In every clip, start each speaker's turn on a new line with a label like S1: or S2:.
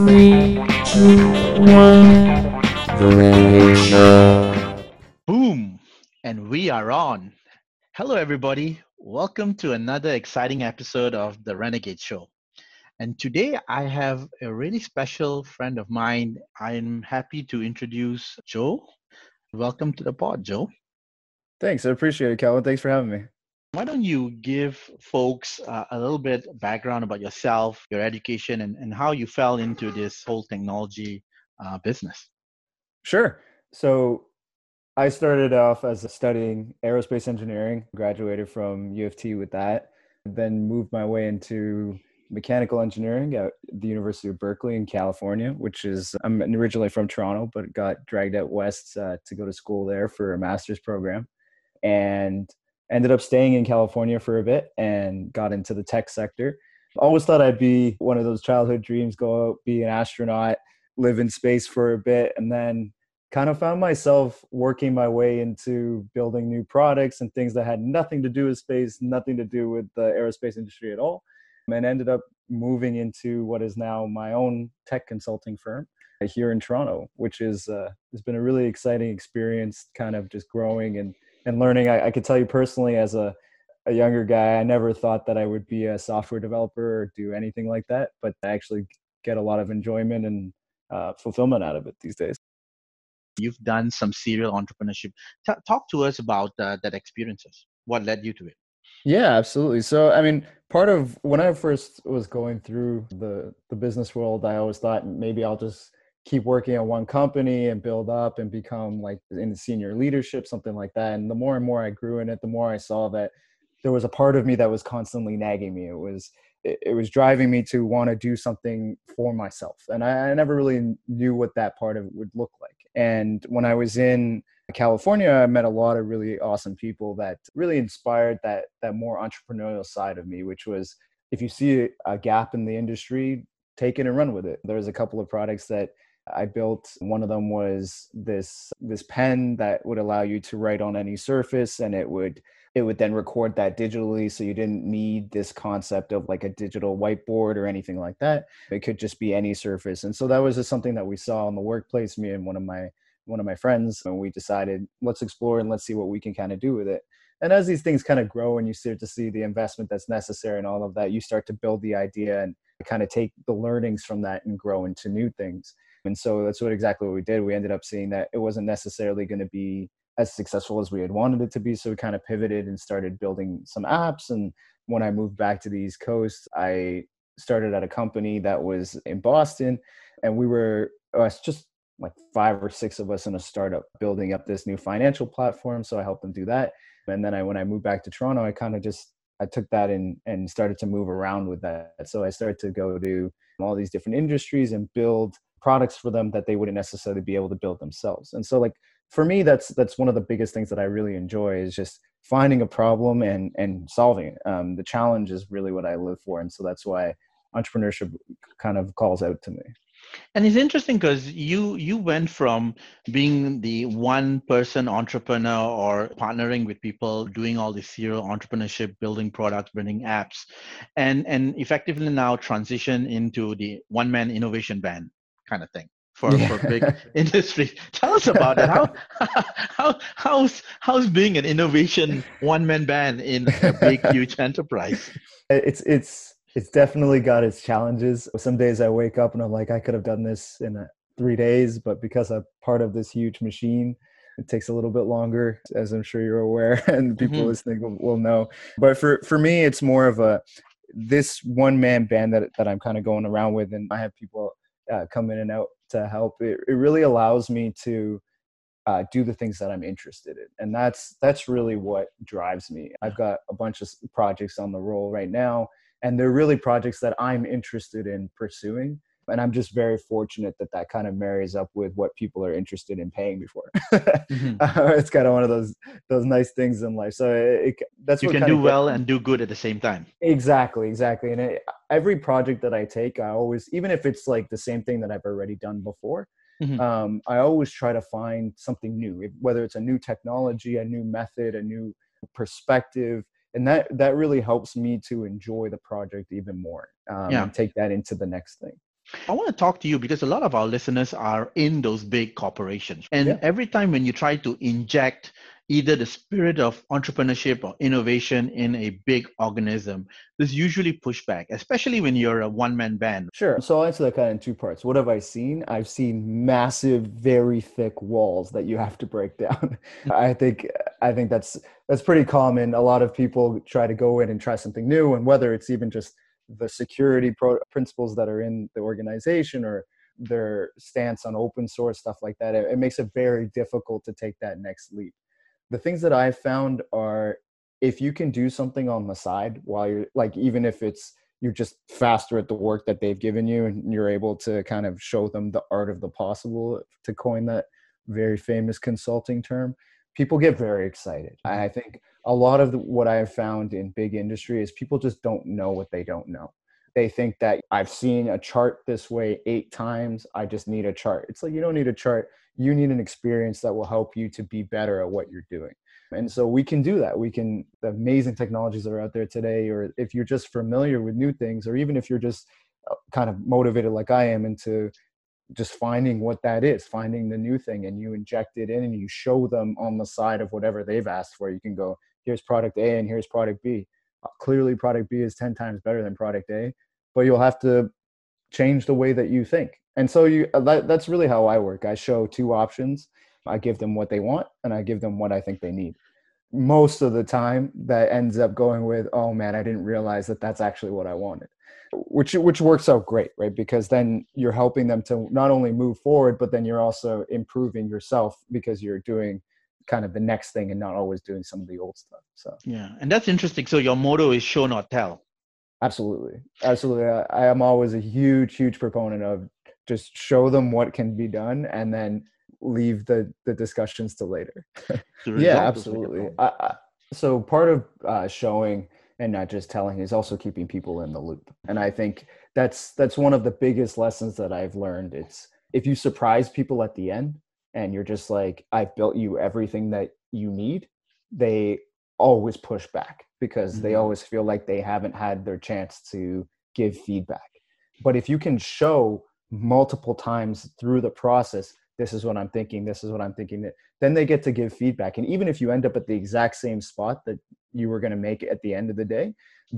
S1: Three, two, one. The Renegade Show.
S2: Boom! And we are on. Hello, everybody. Welcome to another exciting episode of The Renegade Show. And today I have a really special friend of mine. I'm happy to introduce Joe. Welcome to the pod, Joe.
S3: Thanks. I appreciate it, Calvin. Thanks for having me.
S2: Why don't you give folks a little bit background about yourself, your education, and how you fell into this whole technology business?
S3: Sure. So I started off as studying aerospace engineering, graduated from U of T with that, then moved my way into mechanical engineering at the University of Berkeley in California, I'm originally from Toronto, but got dragged out west to go to school there for a master's program, and ended up staying in California for a bit and got into the tech sector. Always thought I'd be one of those childhood dreams, go out, be an astronaut, live in space for a bit, and then kind of found myself working my way into building new products and things that had nothing to do with space, nothing to do with the aerospace industry at all, and ended up moving into what is now my own tech consulting firm here in Toronto, which has been a really exciting experience, kind of just growing and learning. I could tell you personally, as a younger guy, I never thought that I would be a software developer or do anything like that, but I actually get a lot of enjoyment and fulfillment out of it these days.
S2: You've done some serial entrepreneurship. Talk to us about that experiences. What led you to it?
S3: Yeah, absolutely. So, I mean, part of when I first was going through the business world, I always thought maybe I'll just keep working at one company and build up and become like in senior leadership, something like that. And the more and more I grew in it, the more I saw that there was a part of me that was constantly nagging me. It was driving me to want to do something for myself. And I never really knew what that part of it would look like. And when I was in California, I met a lot of really awesome people that really inspired that more entrepreneurial side of me, which was, if you see a gap in the industry, take it and run with it. There's a couple of products that I built. One of them was this pen that would allow you to write on any surface, and it would then record that digitally, so you didn't need this concept of like a digital whiteboard or anything like that. It could just be any surface. And so that was just something that we saw in the workplace, me and one of my friends, and we decided, let's explore and let's see what we can kind of do with it. And as these things kind of grow and you start to see the investment that's necessary and all of that, you start to build the idea and kind of take the learnings from that and grow into new things. And so that's exactly what we did. We ended up seeing that it wasn't necessarily going to be as successful as we had wanted it to be. So we kind of pivoted and started building some apps. And when I moved back to the East Coast, I started at a company that was in Boston, and we were just like 5 or 6 of us in a startup building up this new financial platform. So I helped them do that. And then when I moved back to Toronto, I took that and started to move around with that. So I started to go to all these different industries and build products for them that they wouldn't necessarily be able to build themselves. And so, like, for me, that's one of the biggest things that I really enjoy, is just finding a problem and solving it. The challenge is really what I live for. And so that's why entrepreneurship kind of calls out to me.
S2: And it's interesting because you went from being the one person entrepreneur or partnering with people, doing all this serial entrepreneurship, building products, building apps, and effectively now transition into the one man innovation band kind of thing for big
S3: Yeah.
S2: industries. Tell us about that. How's being an innovation one man band in a big huge enterprise?
S3: It's definitely got its challenges. Some days I wake up and I'm like, I could have done this in 3 days, but because I'm part of this huge machine, it takes a little bit longer, as I'm sure you're aware, and people
S2: Mm-hmm.
S3: listening will know. But for me, it's more of this one man band that I'm kind of going around with, and I have people come in and out to help. It really allows me to do the things that I'm interested in. And that's really what drives me. I've got a bunch of projects on the roll right now, and they're really projects that I'm interested in pursuing. And I'm just very fortunate that kind of marries up with what people are interested in paying me for.
S2: Mm-hmm.
S3: It's kind of one of those nice things in life. So that's
S2: You
S3: what
S2: can
S3: kind
S2: do
S3: of gets
S2: well
S3: me.
S2: and do good at the same time.
S3: Exactly. And every project that I take, I always, even if it's like the same thing that I've already done before,
S2: Mm-hmm.
S3: I always try to find something new, whether it's a new technology, a new method, a new perspective. And that really helps me to enjoy the project even more,
S2: Yeah.
S3: and take that into the next thing.
S2: I want to talk to you because a lot of our listeners are in those big corporations. And
S3: Yeah.
S2: every time when you try to inject either the spirit of entrepreneurship or innovation in a big organism, there's usually pushback, especially when you're a one-man band.
S3: Sure. So I'll answer that kind of in two parts. What have I seen? I've seen massive, very thick walls that you have to break down. I think I think that's pretty common. A lot of people try to go in and try something new, and whether it's even just the security principles that are in the organization or their stance on open source stuff like that, it makes it very difficult to take that next leap. The things that I've found are if you can do something on the side while you're like, even if it's you're just faster at the work that they've given you and you're able to kind of show them the art of the possible, to coin that very famous consulting term, people get very excited. I think a lot of what I have found in big industry is people just don't know what they don't know. They think that I've seen a chart this way 8 times, I just need a chart. It's like, you don't need a chart. You need an experience that will help you to be better at what you're doing. And so we can do that. We can, the amazing technologies that are out there today, or if you're just familiar with new things, or even if you're just kind of motivated like I am into just finding what that is, finding the new thing, and you inject it in and you show them on the side of whatever they've asked for. You can go, here's product A and here's product B. Clearly product B is 10 times better than product A, but you'll have to change the way that you think. And so that's really how I work. I show 2 options. I give them what they want and I give them what I think they need. Most of the time that ends up going with, oh man, I didn't realize that that's actually what I wanted, which works out great, right? Because then you're helping them to not only move forward, but then you're also improving yourself because you're doing kind of the next thing and not always doing some of the old stuff. So
S2: Yeah, and that's interesting. So your motto is show not tell.
S3: absolutely. Absolutely. I am always a huge proponent of just show them what can be done and then leave the discussions to later.
S2: To
S3: Yeah,
S2: resolve those bigger
S3: absolutely.
S2: problems.
S3: So part of showing and not just telling is also keeping people in the loop. And I think that's one of the biggest lessons that I've learned. It's if you surprise people at the end and you're just like, I've built you everything that you need, they always push back because they always feel like they haven't had their chance to give feedback. But if you can show multiple times through the process, this is what I'm thinking, this is what I'm thinking, then they get to give feedback. And even if you end up at the exact same spot that you were going to make at the end of the day,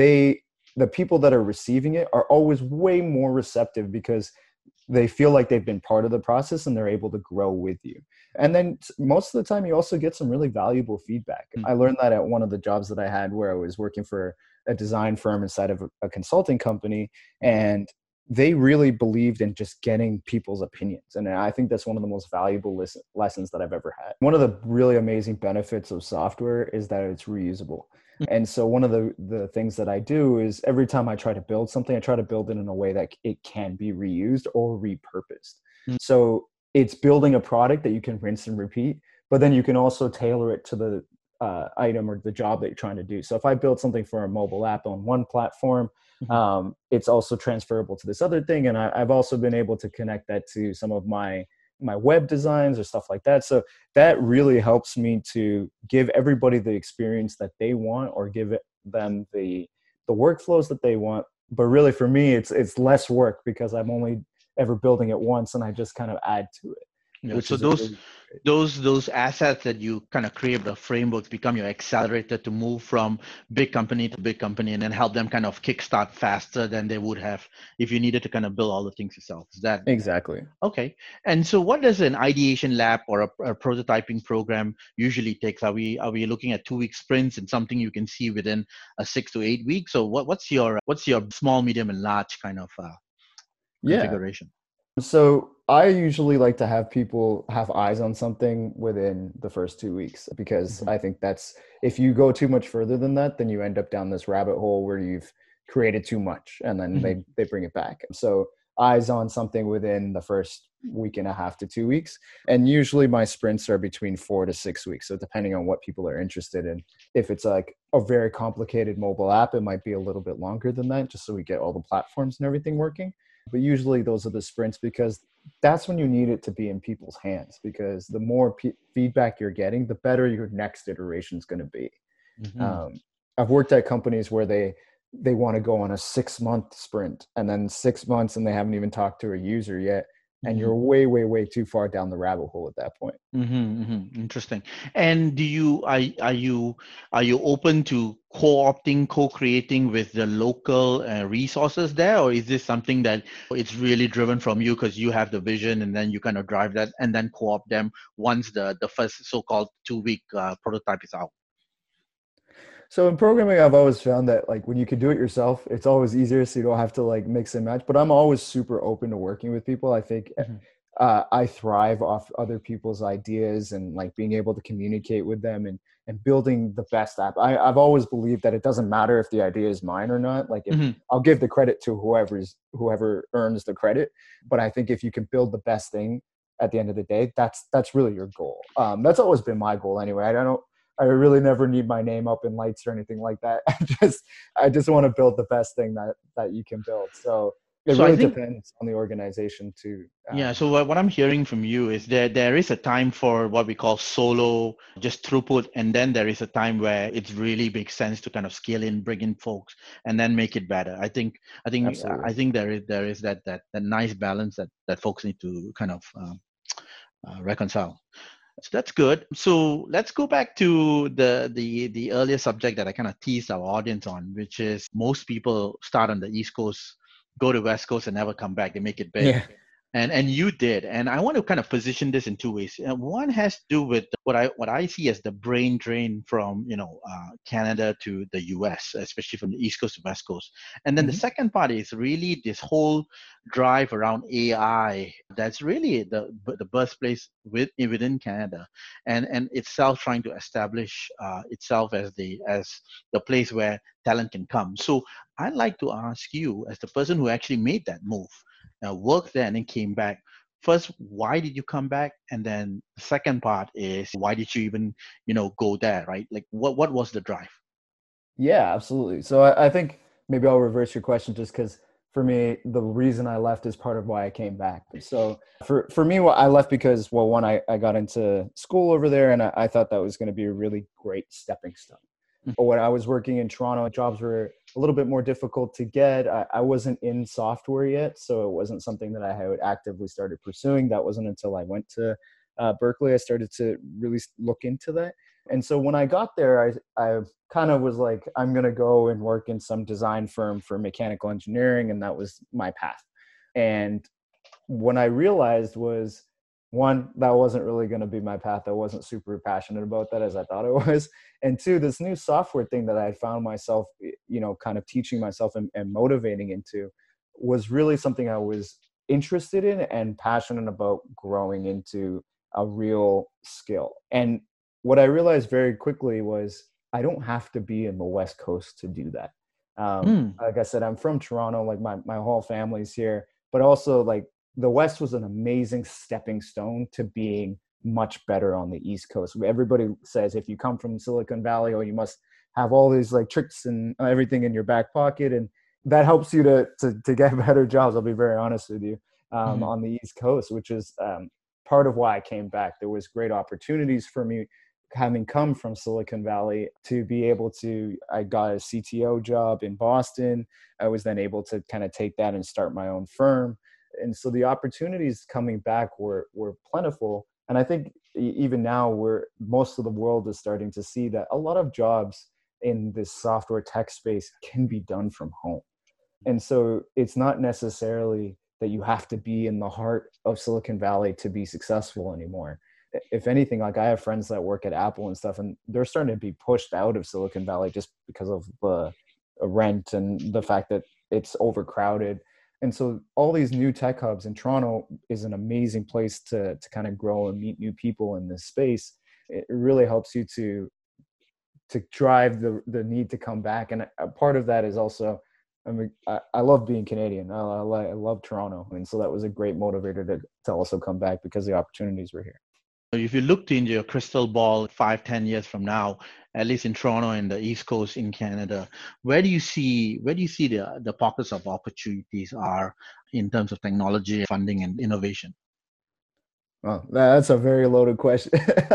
S3: the people that are receiving it are always way more receptive because they feel like they've been part of the process and they're able to grow with you. And then most of the time you also get some really valuable feedback. I learned that at one of the jobs that I had where I was working for a design firm inside of a consulting company, and they really believed in just getting people's opinions. And I think that's one of the most valuable lessons that I've ever had. One of the really amazing benefits of software is that it's reusable. And so one of the things that I do is every time I try to build something, I try to build it in a way that it can be reused or repurposed. So it's building a product that you can rinse and repeat, but then you can also tailor it to the item or the job that you're trying to do. So if I build something for a mobile app on one platform, it's also transferable to this other thing. And I've also been able to connect that to some of my web designs or stuff like that. So that really helps me to give everybody the experience that they want or give them the workflows that they want. But really for me, it's less work because I'm only ever building it once and I just kind of add to it.
S2: Yeah, so those assets that you kind of create, the frameworks, become your accelerator to move from big company to big company, and then help them kind of kickstart faster than they would have if you needed to kind of build all the things yourself. Is that
S3: exactly?
S2: Okay. And so, what does an ideation lab or a prototyping program usually takes? Are we looking at 2-week sprints and something you can see within a 6 to 8 weeks? So, what's your small, medium, and large kind of configuration?
S3: So I usually like to have people have eyes on something within the first 2 weeks because I think that's, if you go too much further than that, then you end up down this rabbit hole where you've created too much and then they bring it back. So eyes on something within the first week and a half to 2 weeks. And usually my sprints are between 4 to 6 weeks. So depending on what people are interested in, if it's like a very complicated mobile app, it might be a little bit longer than that, just so we get all the platforms and everything working. But usually those are the sprints because that's when you need it to be in people's hands, because the more feedback you're getting, the better your next iteration is going to be. I've worked at companies where they want to go on a 6-month sprint, and then 6 months and they haven't even talked to a user yet. And
S2: Mm-hmm.
S3: you're way, way, way too far down the rabbit hole at that point.
S2: Mm-hmm, mm-hmm. Interesting. And do you are you open to co-opting, co-creating with the local resources there, or is this something that it's really driven from you because you have the vision and then you kind of drive that and then co-opt them once the first so-called 2-week prototype is out?
S3: So in programming, I've always found that like when you can do it yourself, it's always easier, so you don't have to like mix and match. But I'm always super open to working with people. I think
S2: Mm-hmm.
S3: I thrive off other people's ideas and like being able to communicate with them and building the best app. I've always believed that it doesn't matter if the idea is mine or not. Like if
S2: Mm-hmm.
S3: I'll give the credit to whoever earns the credit. But I think if you can build the best thing at the end of the day, that's really your goal. That's always been my goal anyway. I really never need my name up in lights or anything like that. I just want to build the best thing that you can build. So it
S2: So I
S3: really
S2: think
S3: depends on the organization too.
S2: yeah, so what I'm hearing from you is there is a time for what we call solo, just throughput, and then there is a time where it really makes sense to kind of scale in, bring in folks, and then make it better.
S3: Absolutely.
S2: I think there is that nice balance that folks need to kind of reconcile. So that's good. So let's go back to the earlier subject that I kind of teased our audience on, which is most people start on the East Coast, go to West Coast, and never come back. They make it big.
S3: Yeah.
S2: And you did, and I want to kind of position this in two ways. One has to do with what I see as the brain drain from Canada to the US, especially from the East Coast to West Coast. And then the
S3: Mhm.
S2: second part is really this whole drive around AI. That's really the birthplace within Canada, and itself trying to establish itself as the place where talent can come. So I'd like to ask you, as the person who actually made that move, worked there and then came back. First, why did you come back? And then the second part is why did you even, go there, right? Like what was the drive?
S3: Yeah, absolutely. So I think maybe I'll reverse your question just because for me, the reason I left is part of why I came back. So for me, well, I left because, well, one, I got into school over there and I thought that was going to be a really great stepping stone. But when I was working in Toronto, jobs were a little bit more difficult to get. I wasn't in software yet, so it wasn't something that I had actively started pursuing. That wasn't until I went to Berkeley I started to really look into that. And so when I got there, I kind of was like, I'm going to go and work in some design firm for mechanical engineering. And that was my path. And what I realized was, one, that wasn't really going to be my path. I wasn't super passionate about that as I thought it was. And two, this new software thing that I had found myself, kind of teaching myself and motivating into was really something I was interested in and passionate about growing into a real skill. And what I realized very quickly was I don't have to be in the West Coast to do that.
S2: Mm,
S3: Like I said, I'm from Toronto, like my whole family's here, but also like the West was an amazing stepping stone to being much better on the East Coast. Everybody says if you come from Silicon Valley, or you must have all these like tricks and everything in your back pocket, and that helps you to get better jobs. I'll be very honest with you,
S2: mhm,
S3: on the East Coast, which is part of why I came back. There was great opportunities for me having come from Silicon Valley to be able to. I got a CTO job in Boston. I was then able to kind of take that and start my own firm, and so the opportunities coming back were plentiful. And I think even now, where most of the world is starting to see that a lot of jobs in this software tech space can be done from home. And so it's not necessarily that you have to be in the heart of Silicon Valley to be successful anymore. If anything, like I have friends that work at Apple and stuff, and they're starting to be pushed out of Silicon Valley just because of the rent and the fact that it's overcrowded. And so all these new tech hubs, in Toronto is an amazing place to kind of grow and meet new people in this space. It really helps you to drive the need to come back. And a part of that is also, I mean, I love being Canadian. I love Toronto. And so that was a great motivator to also come back because the opportunities were here.
S2: if you looked into your crystal ball 5-10 years from now, at least in Toronto and the East Coast in Canada, where do you see the pockets of opportunities are in terms of technology, funding, and innovation?
S3: Well, that's a very loaded question.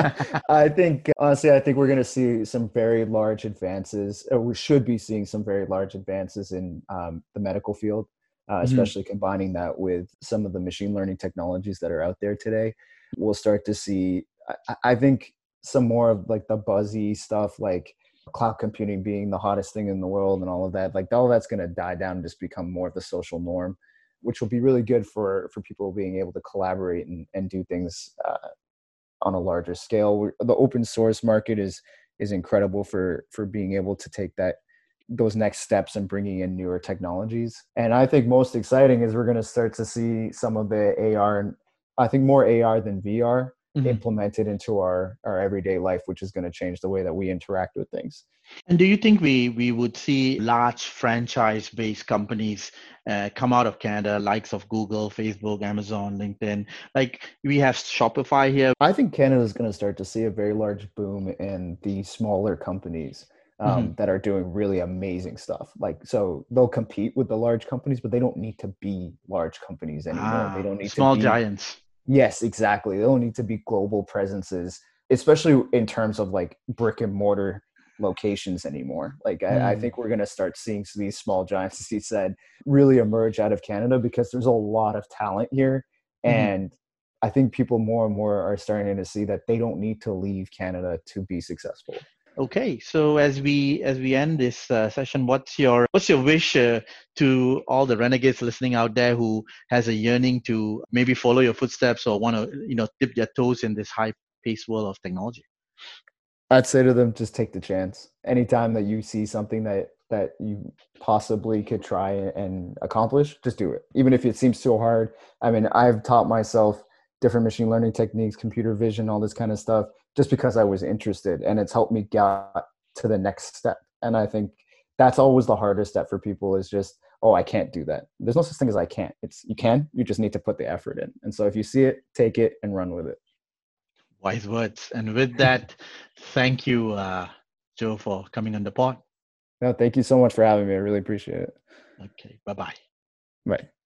S3: I think, honestly, I think we're going to see some very large advances, or we should be seeing some very large advances in the medical field,
S2: Mhm.
S3: especially combining that with some of the machine learning technologies that are out there today. We'll start to see, I think, some more of like the buzzy stuff, like cloud computing being the hottest thing in the world and all of that. Like all that's going to die down and just become more of the social norm, which will be really good for people being able to collaborate and do things on a larger scale. The open source market is incredible for being able to take those next steps and bringing in newer technologies. And I think most exciting is we're going to start to see some of the AR, and I think more AR than VR
S2: Mhm.
S3: implemented into our everyday life, which is going to change the way that we interact with things.
S2: And do you think we would see large franchise-based companies come out of Canada, likes of Google, Facebook, Amazon, LinkedIn? Like we have Shopify here.
S3: I think Canada is going to start to see a very large boom in the smaller companies
S2: Mhm.
S3: that are doing really amazing stuff. Like, so they'll compete with the large companies, but they don't need to be large companies anymore. They
S2: Ah,
S3: don't need to
S2: small
S3: be,
S2: giants.
S3: yes, exactly. They don't need to be global presences, especially in terms of like brick and mortar locations anymore. Like, I
S2: Mm.
S3: think we're going to start seeing these small giants, as you said, really emerge out of Canada because there's a lot of talent here.
S2: Mhm.
S3: And I think people more and more are starting to see that they don't need to leave Canada to be successful.
S2: Okay, so as we end this session, what's your wish to all the renegades listening out there who has a yearning to maybe follow your footsteps or want to dip their toes in this high-paced world of technology?
S3: I'd say to them, just take the chance. Anytime that you see something that you possibly could try and accomplish, just do it. Even if it seems too hard. I mean, I've taught myself different machine learning techniques, computer vision, all this kind of stuff, just because I was interested, and it's helped me get to the next step. And I think that's always the hardest step for people is just, oh, I can't do that. There's no such thing as I can't. It's you can. You just need to put the effort in. And so if you see it, take it and run with it.
S2: Wise words. And with that, thank you, Joe, for coming on the pod.
S3: No, thank you so much for having me. I really appreciate it.
S2: Okay, bye bye.
S3: Bye.